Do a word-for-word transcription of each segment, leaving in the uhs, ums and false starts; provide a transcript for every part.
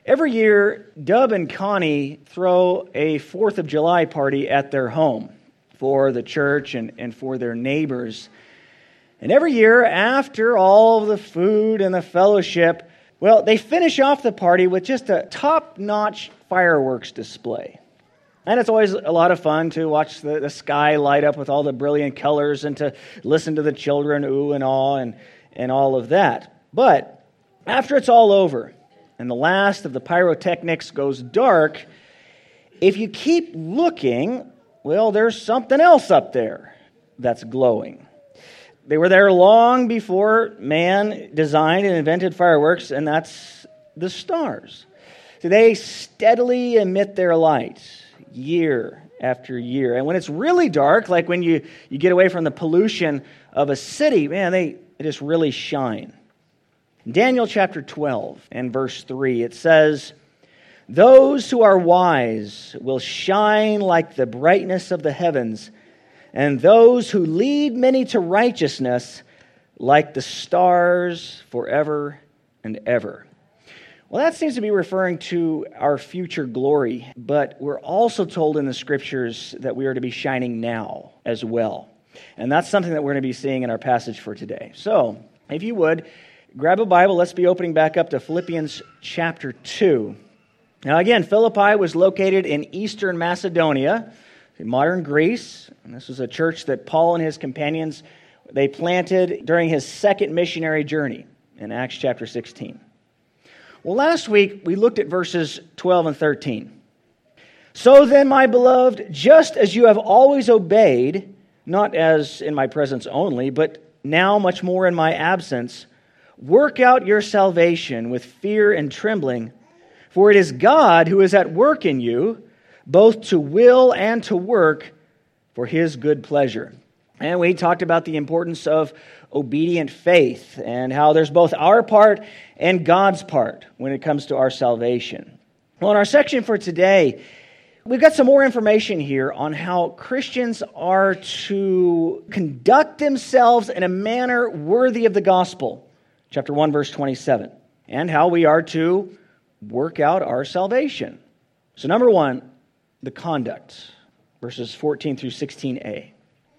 Every year, Dub and Connie throw a fourth of July party at their home for the church and, and for their neighbors. And every year, after all of the food and the fellowship, well, they finish off the party with just a top-notch fireworks display. And it's always a lot of fun to watch the, the sky light up with all the brilliant colors and to listen to the children ooh and awe and, and all of that. But after it's all over and the last of the pyrotechnics goes dark, if you keep looking, well, there's something else up there that's glowing. They were there long before man designed and invented fireworks, and that's the stars. So they steadily emit their light year after year. And when it's really dark, like when you, you get away from the pollution of a city, man, they, they just really shine. In Daniel chapter twelve and verse three, it says, "Those who are wise will shine like the brightness of the heavens, and those who lead many to righteousness like the stars forever and ever." Well, that seems to be referring to our future glory, but we're also told in the Scriptures that we are to be shining now as well. And that's something that we're going to be seeing in our passage for today. So, if you would, grab a Bible. Let's be opening back up to Philippians chapter two. Now again, Philippi was located in eastern Macedonia, in modern Greece. And this was a church that Paul and his companions, they planted during his second missionary journey in Acts chapter sixteen. Well, last week we looked at verses twelve and thirteen. "So then, my beloved, just as you have always obeyed, not as in my presence only, but now much more in my absence, work out your salvation with fear and trembling, for it is God who is at work in you, both to will and to work for His good pleasure." And we talked about the importance of obedient faith and how there's both our part and God's part when it comes to our salvation. Well, in our section for today, we've got some more information here on how Christians are to conduct themselves in a manner worthy of the gospel. Chapter one, verse twenty-seven. And how we are to work out our salvation. So number one, the conduct. Verses fourteen through sixteen a.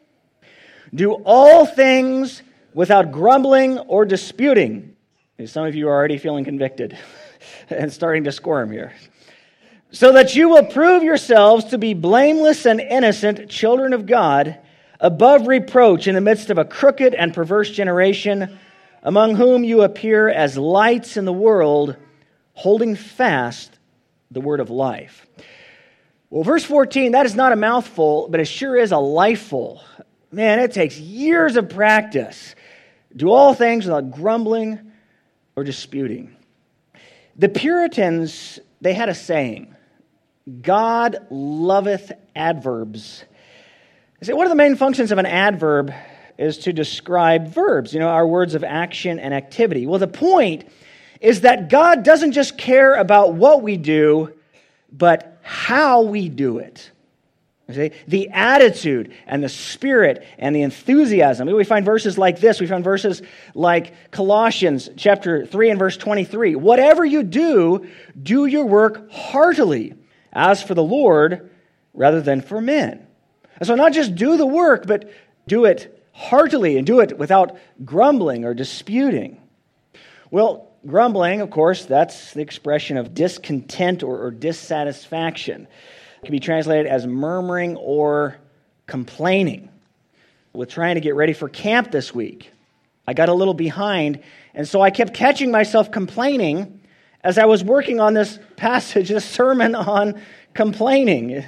"Do all things without grumbling or disputing." Some of you are already feeling convicted and starting to squirm here. "So that you will prove yourselves to be blameless and innocent children of God, above reproach in the midst of a crooked and perverse generation, among whom you appear as lights in the world, holding fast the word of life." Well, verse fourteen, that is not a mouthful, but it sure is a lifeful. Man, it takes years of practice. "Do all things without grumbling or disputing." The Puritans, they had a saying, "God loveth adverbs." They say one of the main functions of an adverb is to describe verbs, you know, our words of action and activity. Well, the point is that God doesn't just care about what we do, but how we do it. See? The attitude and the spirit and the enthusiasm. We find verses like this. We find verses like Colossians chapter three and verse twenty-three. "Whatever you do, do your work heartily, as for the Lord rather than for men." And so not just do the work, but do it heartily and do it without grumbling or disputing. Well, grumbling, of course, that's the expression of discontent or, or dissatisfaction. It can be translated as murmuring or complaining. With trying to get ready for camp this week, I got a little behind, and so I kept catching myself complaining as I was working on this passage, this sermon on complaining.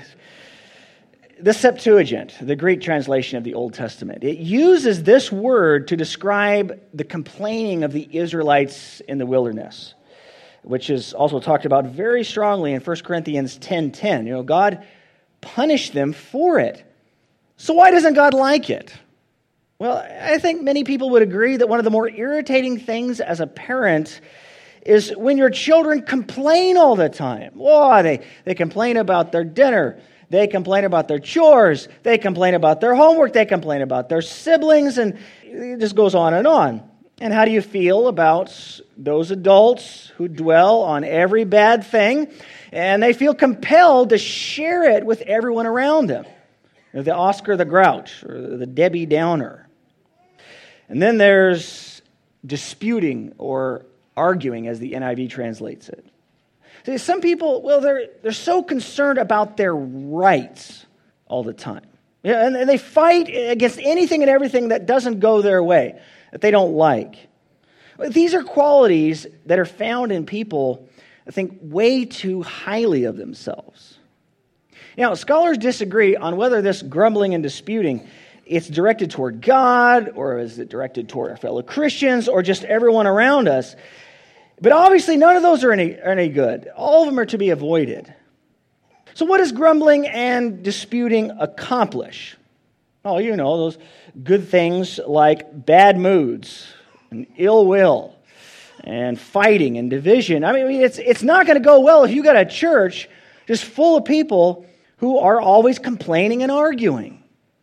The Septuagint, the Greek translation of the Old Testament, it uses this word to describe the complaining of the Israelites in the wilderness, which is also talked about very strongly in First Corinthians ten ten. You know, God punished them for it. So why doesn't God like it? Well, I think many people would agree that one of the more irritating things as a parent is when your children complain all the time. Oh, they, they complain about their dinner. They complain about their chores. They complain about their homework. They complain about their siblings. And it just goes on and on. And how do you feel about those adults who dwell on every bad thing and they feel compelled to share it with everyone around them? You know, the Oscar the Grouch or the Debbie Downer. And then there's disputing or arguing, as the N I V translates it. See, some people, well, they're they're so concerned about their rights all the time. Yeah, and they fight against anything and everything that doesn't go their way, that they don't like. These are qualities that are found in people, I think, way too highly of themselves. Now, scholars disagree on whether this grumbling and disputing, it's directed toward God, or is it directed toward our fellow Christians, or just everyone around us. But obviously, none of those are any, are any good. All of them are to be avoided. So what does grumbling and disputing accomplish? Oh, you know, those good things like bad moods and ill will and fighting and division. I mean, it's, it's not going to go well if you got a church just full of people who are always complaining and arguing.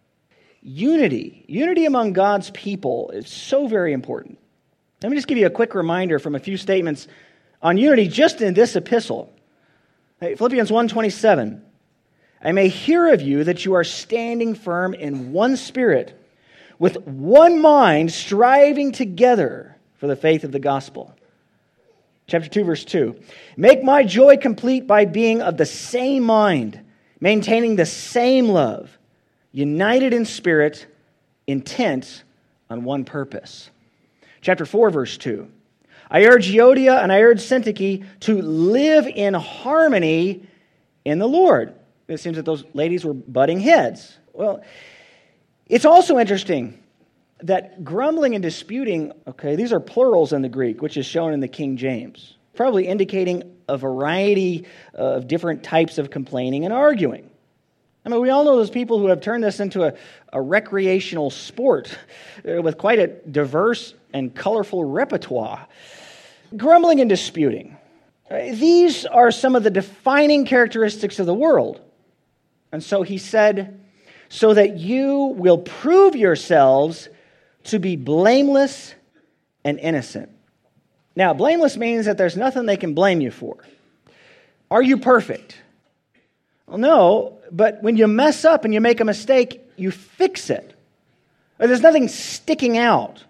Unity. Unity among God's people is so very important. Let me just give you a quick reminder from a few statements on unity just in this epistle. Philippians one twenty-seven. I may hear of you that you are standing firm in one spirit, with one mind striving together for the faith of the gospel. Chapter two, verse two. Make my joy complete by being of the same mind, maintaining the same love, united in spirit, intent on one purpose. Chapter four, verse two. I urge Euodia and I urge Syntyche to live in harmony in the Lord. It seems that those ladies were butting heads. Well, it's also interesting that grumbling and disputing, okay, these are plurals in the Greek, which is shown in the King James, probably indicating a variety of different types of complaining and arguing. I mean, we all know those people who have turned this into a, a recreational sport with quite a diverse and colorful repertoire. Grumbling and disputing. These are some of the defining characteristics of the world. And so he said, so that you will prove yourselves to be blameless and innocent. Now, blameless means that there's nothing they can blame you for. Are you perfect? Well, no, but when you mess up and you make a mistake, you fix it. There's nothing sticking out.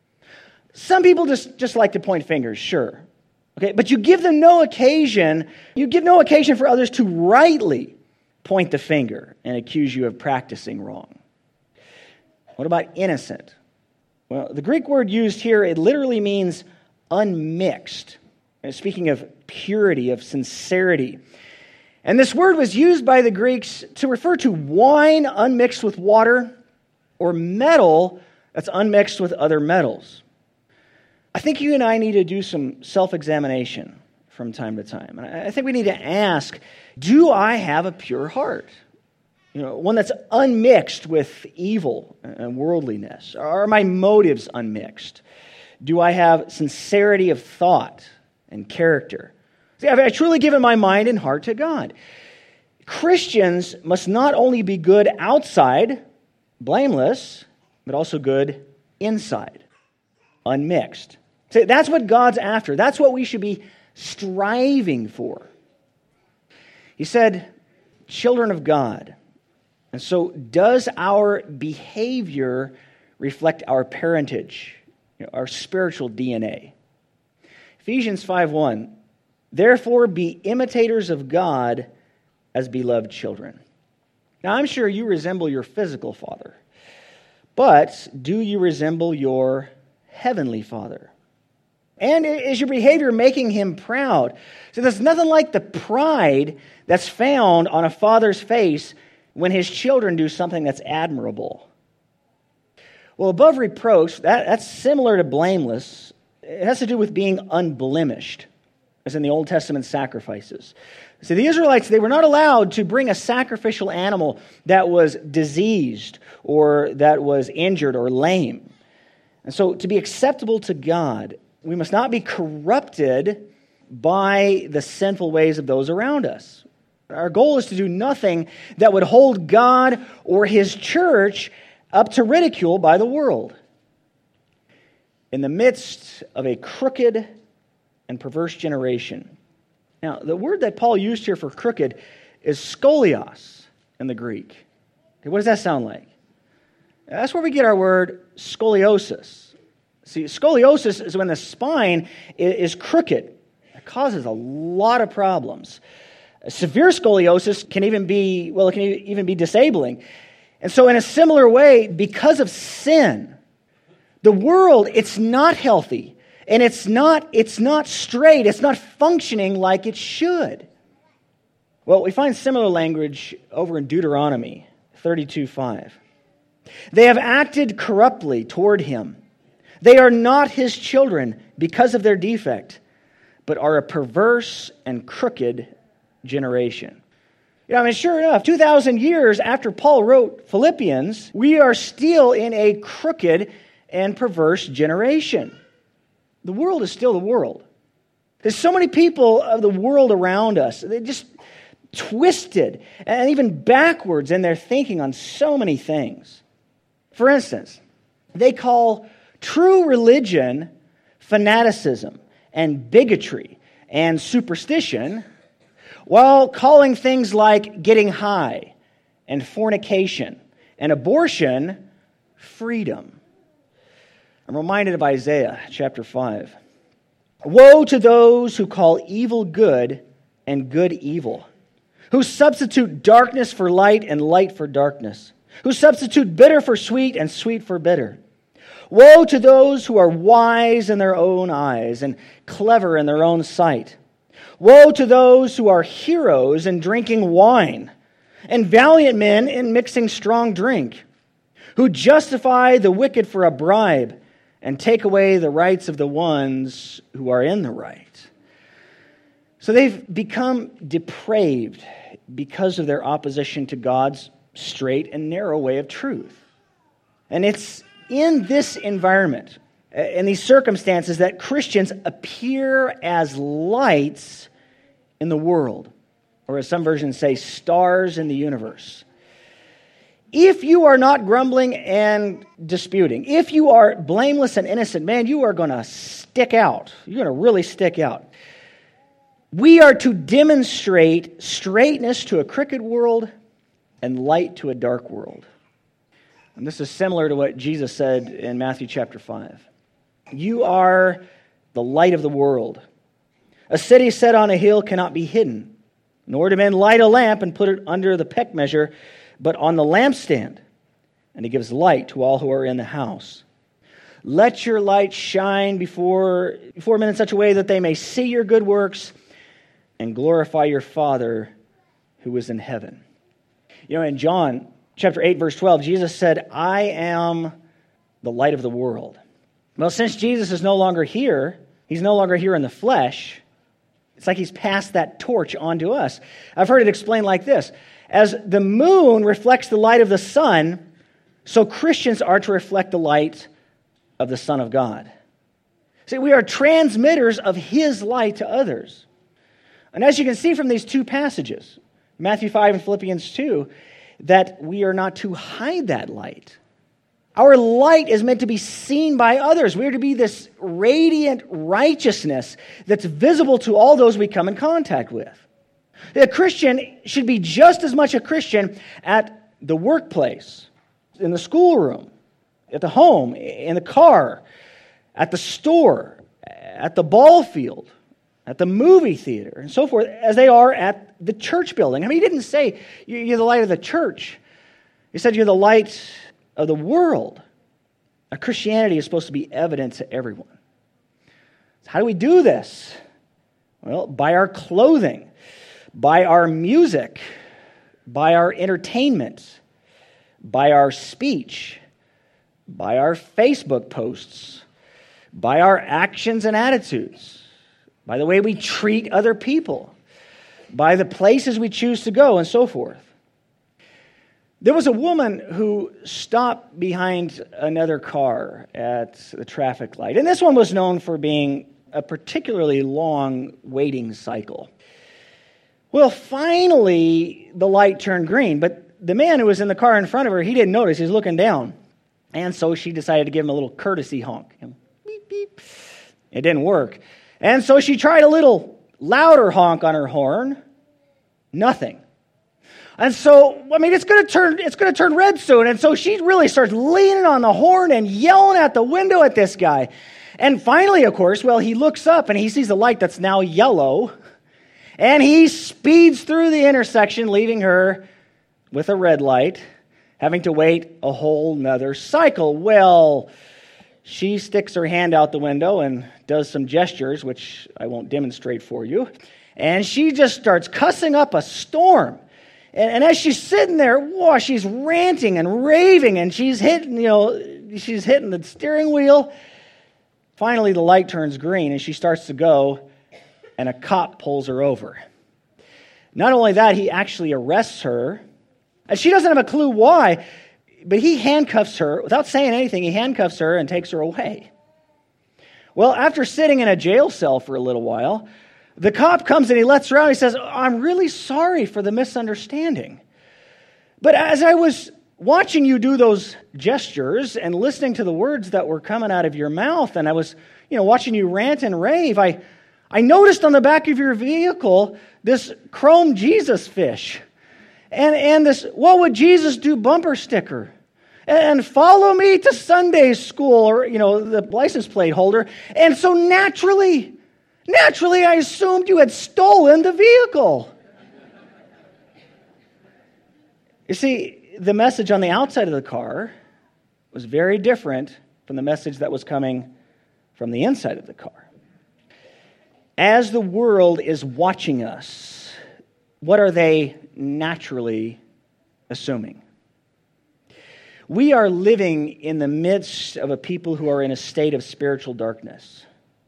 Some people just, just like to point fingers, sure. Okay, but you give them no occasion, you give no occasion for others to rightly point the finger and accuse you of practicing wrong. What about innocent? Well, the Greek word used here, it literally means unmixed. And speaking of purity, of sincerity. And this word was used by the Greeks to refer to wine unmixed with water or metal that's unmixed with other metals. I think you and I need to do some self-examination from time to time. And I think we need to ask, do I have a pure heart? You know, one that's unmixed with evil and worldliness. Are my motives unmixed? Do I have sincerity of thought and character? See, have I truly given my mind and heart to God? Christians must not only be good outside, blameless, but also good inside, unmixed. See, that's what God's after. That's what we should be striving for. He said, children of God. And so does our behavior reflect our parentage, you know, our spiritual D N A? Ephesians five one. Therefore be imitators of God as beloved children. Now I'm sure you resemble your physical father, but do you resemble your heavenly Father? And is your behavior making him proud? So there's nothing like the pride that's found on a father's face when his children do something that's admirable. Well, above reproach, that, that's similar to blameless. It has to do with being unblemished, as in the Old Testament sacrifices. So the Israelites, they were not allowed to bring a sacrificial animal that was diseased or that was injured or lame. And so to be acceptable to God, we must not be corrupted by the sinful ways of those around us. Our goal is to do nothing that would hold God or His church up to ridicule by the world. in the midst of a crooked and perverse generation. Now, the word that Paul used here for crooked is skolios in the Greek. Okay, what does that sound like? That's where we get our word scoliosis. See, scoliosis is when the spine is crooked. It causes a lot of problems. Severe scoliosis can even be, well, it can even be disabling. And so in a similar way, because of sin, the world, it's not healthy. And it's not, it's not straight. It's not functioning like it should. Well, we find similar language over in Deuteronomy thirty-two five. They have acted corruptly toward him. They are not his children because of their defect, but are a perverse and crooked generation. You know, I mean, sure enough, two thousand years after Paul wrote Philippians, we are still in a crooked and perverse generation. The world is still the world. There's so many people of the world around us. They're just twisted and even backwards in their thinking on so many things. For instance, they call true religion fanaticism and bigotry and superstition, while calling things like getting high and fornication and abortion freedom. I'm reminded of Isaiah chapter five. Woe to those who call evil good and good evil, who substitute darkness for light and light for darkness, who substitute bitter for sweet and sweet for bitter. Woe to those who are wise in their own eyes and clever in their own sight. Woe to those who are heroes in drinking wine and valiant men in mixing strong drink, who justify the wicked for a bribe and take away the rights of the ones who are in the right. So they've become depraved because of their opposition to God's straight and narrow way of truth. And it's in this environment, in these circumstances, that Christians appear as lights in the world, or as some versions say, stars in the universe. If you are not grumbling and disputing, if you are blameless and innocent, man, you are going to stick out. You're going to really stick out. We are to demonstrate straightness to a crooked world and light to a dark world. And this is similar to what Jesus said in Matthew chapter five. You are the light of the world. A city set on a hill cannot be hidden, nor do men light a lamp and put it under the peck measure, but on the lampstand, and it gives light to all who are in the house. Let your light shine before, before men in such a way that they may see your good works and glorify your Father who is in heaven. You know, in John chapter eight, verse twelve, Jesus said, I am the light of the world. Well, since Jesus is no longer here, he's no longer here in the flesh, it's like he's passed that torch on to us. I've heard it explained like this. As the moon reflects the light of the sun, so Christians are to reflect the light of the Son of God. See, we are transmitters of his light to others. And as you can see from these two passages, Matthew five and Philippians two, that we are not to hide that light. Our light is meant to be seen by others. We are to be this radiant righteousness that's visible to all those we come in contact with. A Christian should be just as much a Christian at the workplace, in the schoolroom, at the home, in the car, at the store, at the ball field, at the movie theater, and so forth, as they are at the church building. I mean, he didn't say you're the light of the church. He said you're the light of the world. Our Christianity is supposed to be evident to everyone. So how do we do this? Well, by our clothing, by our music, by our entertainment, by our speech, by our Facebook posts, by our actions and attitudes, by the way we treat other people, by the places we choose to go, and so forth. There was a woman who stopped behind another car at the traffic light, and this one was known for being a particularly long waiting cycle. Well, finally, the light turned green, but the man who was in the car in front of her, he didn't notice. He was looking down. And so she decided to give him a little courtesy honk. Beep, beep, beep. It didn't work. And so she tried a little louder honk on her horn. Nothing. And so, I mean, it's going to turn it's going to turn red soon. And so she really starts leaning on the horn and yelling at the window at this guy. And finally, of course, well, he looks up and he sees a light that's now yellow. And he speeds through the intersection, leaving her with a red light, having to wait a whole nother cycle. Well, she sticks her hand out the window and does some gestures, which I won't demonstrate for you. And she just starts cussing up a storm. And, and as she's sitting there, whoa, she's ranting and raving, and she's hitting, you know, she's hitting the steering wheel. Finally, the light turns green, and she starts to go, and a cop pulls her over. Not only that, he actually arrests her, and she doesn't have a clue why, but he handcuffs her. Without saying anything, he handcuffs her and takes her away. Well, after sitting in a jail cell for a little while, the cop comes and he lets her out. He says, I'm really sorry for the misunderstanding. But as I was watching you do those gestures and listening to the words that were coming out of your mouth, and I was, you know, watching you rant and rave, I, I noticed on the back of your vehicle this chrome Jesus fish and, and this what would Jesus do bumper sticker. And follow me to Sunday school, or, you know, the license plate holder. And so naturally, naturally, I assumed you had stolen the vehicle. You see, the message on the outside of the car was very different from the message that was coming from the inside of the car. As the world is watching us, what are they naturally assuming? We are living in the midst of a people who are in a state of spiritual darkness.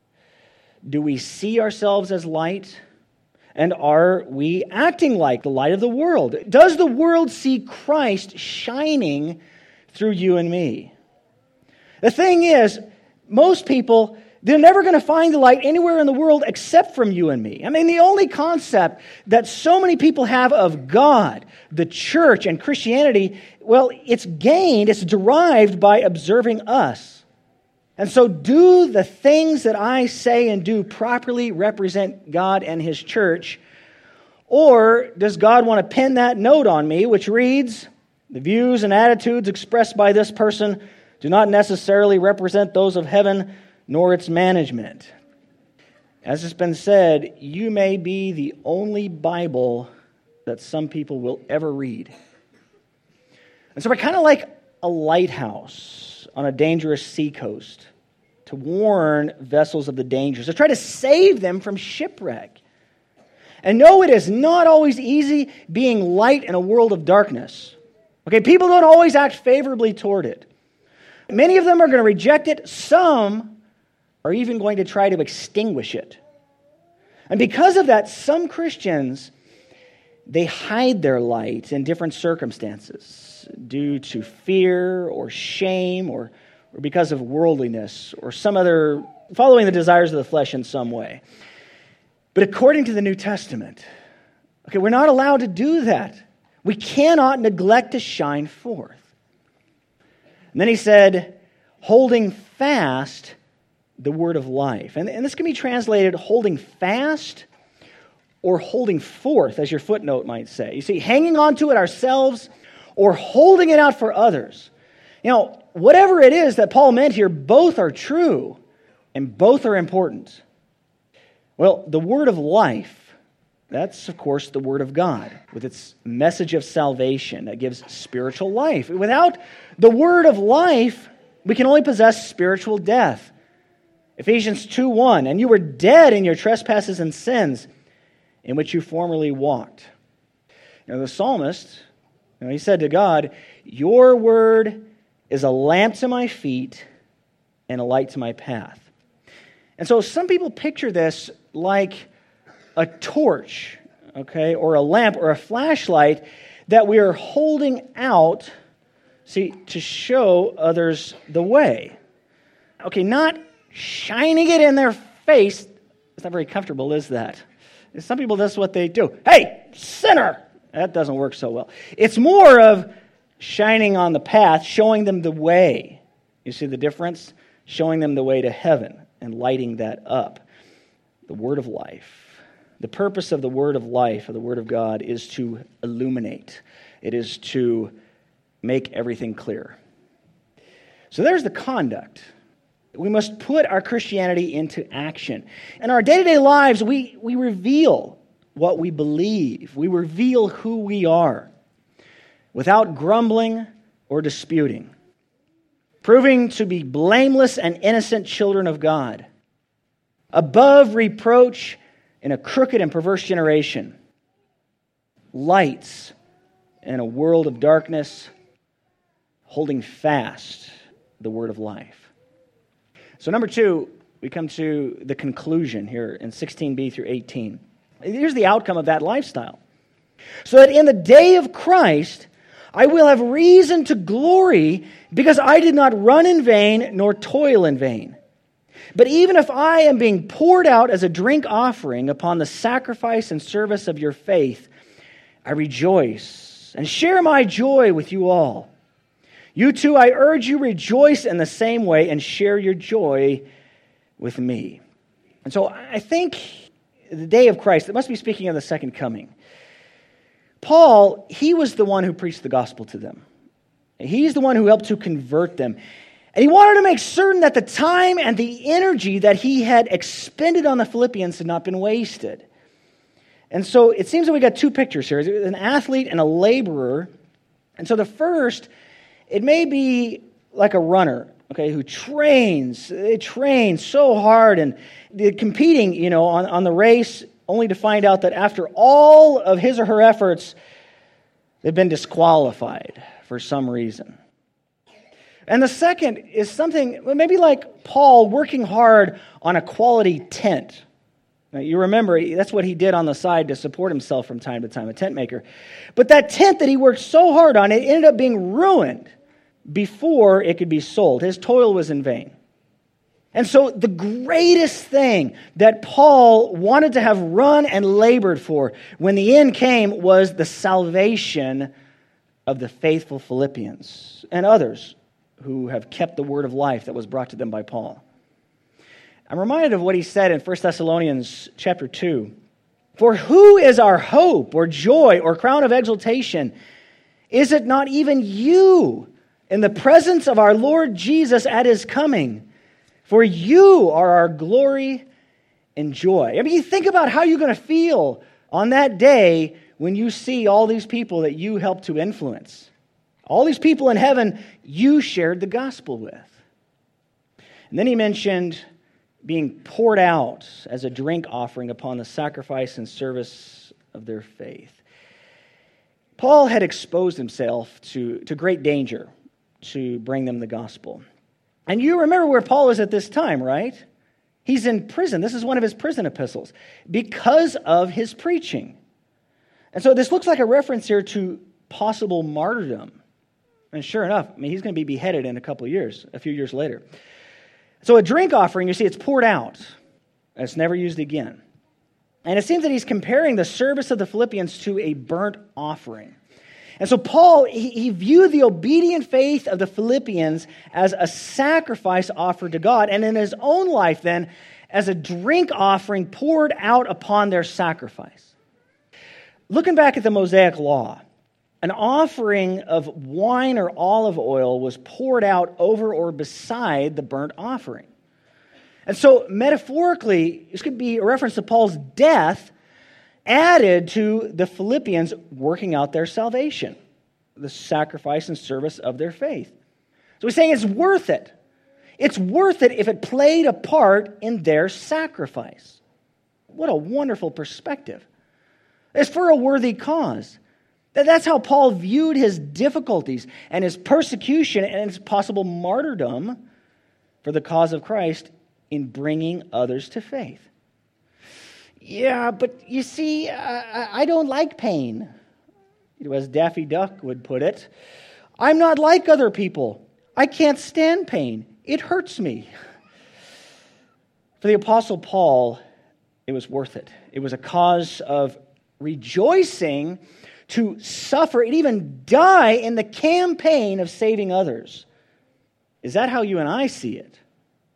Do we see ourselves as light? And are we acting like the light of the world? Does the world see Christ shining through you and me? The thing is, most people, they're never going to find the light anywhere in the world except from you and me. I mean, the only concept that so many people have of God, the church, and Christianity, well, it's gained, it's derived by observing us. And so do the things that I say and do properly represent God and His church? Or does God want to pin that note on me, which reads, the views and attitudes expressed by this person do not necessarily represent those of heaven nor its management. As it's been said, you may be the only Bible that some people will ever read. And so we're kind of like a lighthouse on a dangerous seacoast to warn vessels of the dangers, to try to save them from shipwreck. And no, it is not always easy being light in a world of darkness. Okay, people don't always act favorably toward it. Many of them are going to reject it. Some are even going to try to extinguish it. And because of that, some Christians, they hide their light in different circumstances due to fear or shame or, or because of worldliness or some other, following the desires of the flesh in some way. But according to the New Testament, okay, we're not allowed to do that. We cannot neglect to shine forth. And then he said, holding fast the word of life. And, and this can be translated holding fast or holding forth, as your footnote might say. You see, hanging on to it ourselves or holding it out for others. You know, whatever it is that Paul meant here, both are true and both are important. Well, the word of life, that's, of course, the word of God with its message of salvation that gives spiritual life. Without the word of life, we can only possess spiritual death. Ephesians two one, and you were dead in your trespasses and sins in which you formerly walked. You know, the psalmist, you know, he said to God, your word is a lamp to my feet and a light to my path. And so some people picture this like a torch, okay, or a lamp or a flashlight that we are holding out, see, to show others the way. Okay, not shining it in their face. It's not very comfortable, is that? Some people, that's what they do. Hey, sinner! That doesn't work so well. It's more of shining on the path, showing them the way. You see the difference? showing them the way to heaven and lighting that up. The word of life. The purpose of the word of life, of the word of God, is to illuminate. It is to make everything clear. So there's the conduct. We must put our Christianity into action. In our day-to-day lives, we, we reveal what we believe. We reveal who we are without grumbling or disputing, proving to be blameless and innocent children of God, above reproach in a crooked and perverse generation, lights in a world of darkness, holding fast the word of life. So number two, we come to the conclusion here in sixteen b through eighteen. Here's the outcome of that lifestyle. So that in the day of Christ, I will have reason to glory because I did not run in vain nor toil in vain. But even if I am being poured out as a drink offering upon the sacrifice and service of your faith, I rejoice and share my joy with you all. You too, I urge you, rejoice in the same way and share your joy with me. And so I think the day of Christ, it must be speaking of the second coming. Paul, he was the one who preached the gospel to them. He's the one who helped to convert them. And he wanted to make certain that the time and the energy that he had expended on the Philippians had not been wasted. And so it seems that we got two pictures here, an athlete and a laborer. And so the first, it may be like a runner, okay, who trains, they train so hard and they're competing, you know, on, on the race, only to find out that after all of his or her efforts, they've been disqualified for some reason. And the second is something, maybe like Paul working hard on a quality tent. Now, you remember, that's what he did on the side to support himself from time to time, a tent maker. But that tent that he worked so hard on, it ended up being ruined before it could be sold. His toil was in vain. And so the greatest thing that Paul wanted to have run and labored for when the end came was the salvation of the faithful Philippians and others who have kept the word of life that was brought to them by Paul. I'm reminded of what he said in First Thessalonians chapter two. For who is our hope or joy or crown of exaltation? Is it not even you in the presence of our Lord Jesus at his coming? For you are our glory and joy. I mean, you think about how you're going to feel on that day when you see all these people that you helped to influence. All these people in heaven you shared the gospel with. And then he mentioned being poured out as a drink offering upon the sacrifice and service of their faith. Paul had exposed himself to, to great danger to bring them the gospel. And you remember where Paul is at this time, right? He's in prison. This is one of his prison epistles because of his preaching. And so this looks like a reference here to possible martyrdom. And sure enough, I mean, he's going to be beheaded in a couple of years, a few years later. So a drink offering, you see, it's poured out. And it's never used again. And it seems that he's comparing the service of the Philippians to a burnt offering. And so Paul, he, he viewed the obedient faith of the Philippians as a sacrifice offered to God, and in his own life then, as a drink offering poured out upon their sacrifice. Looking back at the Mosaic Law, an offering of wine or olive oil was poured out over or beside the burnt offering. And so metaphorically, this could be a reference to Paul's death added to the Philippians working out their salvation, the sacrifice and service of their faith. So he's saying it's worth it. It's worth it if it played a part in their sacrifice. What a wonderful perspective. It's for a worthy cause. That's how Paul viewed his difficulties and his persecution and his possible martyrdom for the cause of Christ in bringing others to faith. Yeah, but you see, I, I don't like pain. As Daffy Duck would put it, I'm not like other people. I can't stand pain. It hurts me. For the Apostle Paul, it was worth it. It was a cause of rejoicing to suffer and even die in the campaign of saving others. Is that how you and I see it?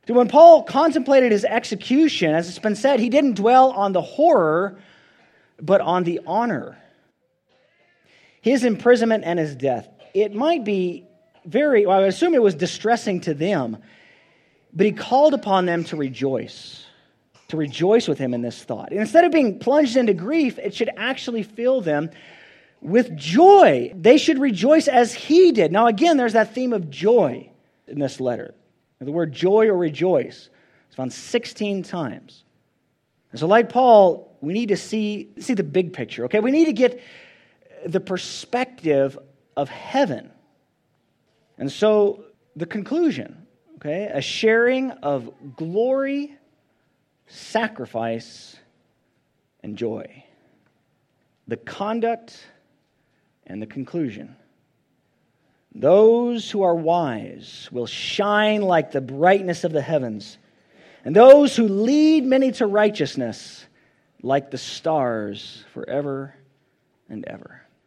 So when Paul contemplated his execution, as it's been said, he didn't dwell on the horror, but on the honor. His imprisonment and his death. It might be very, well, I would assume it was distressing to them, but he called upon them to rejoice, to rejoice with him in this thought. And instead of being plunged into grief, it should actually fill them with joy. They should rejoice as he did. Now again, there's that theme of joy in this letter. The word joy or rejoice is found sixteen times. And so like Paul, we need to see, see the big picture, okay? We need to get the perspective of heaven. And so the conclusion, okay, a sharing of glory, sacrifice, and joy. The conduct and the conclusion. Those who are wise will shine like the brightness of the heavens, and those who lead many to righteousness like the stars forever and ever.